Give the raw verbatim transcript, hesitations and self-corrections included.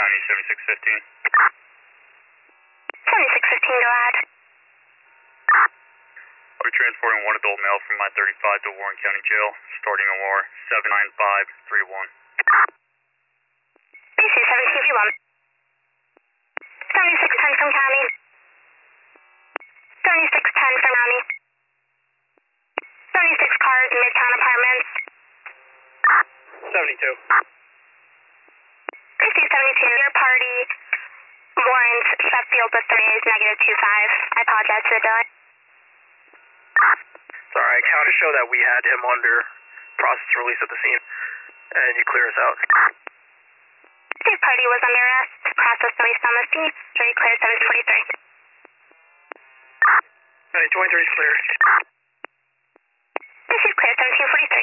County, seventy-six fifteen. seventy-six fifteen, go ahead. I'll be transporting one adult male from my thirty-five to Warren County Jail, starting O R seven nine five three one. B C seventeen V one. seventy-six ten from County. seventy-six ten from County. seventy-six cars, Midtown Apartments. seventy-two. B C seventy-two, your party warrants Sheffield with three is negative two five. I apologize for the delay. It's alright, counter show that we had him under process release at the scene, and you clear us out. The party was under arrest, process released on the scene, jury clear seven forty-three. County twenty-three is clear. This is clear seventeen forty-three.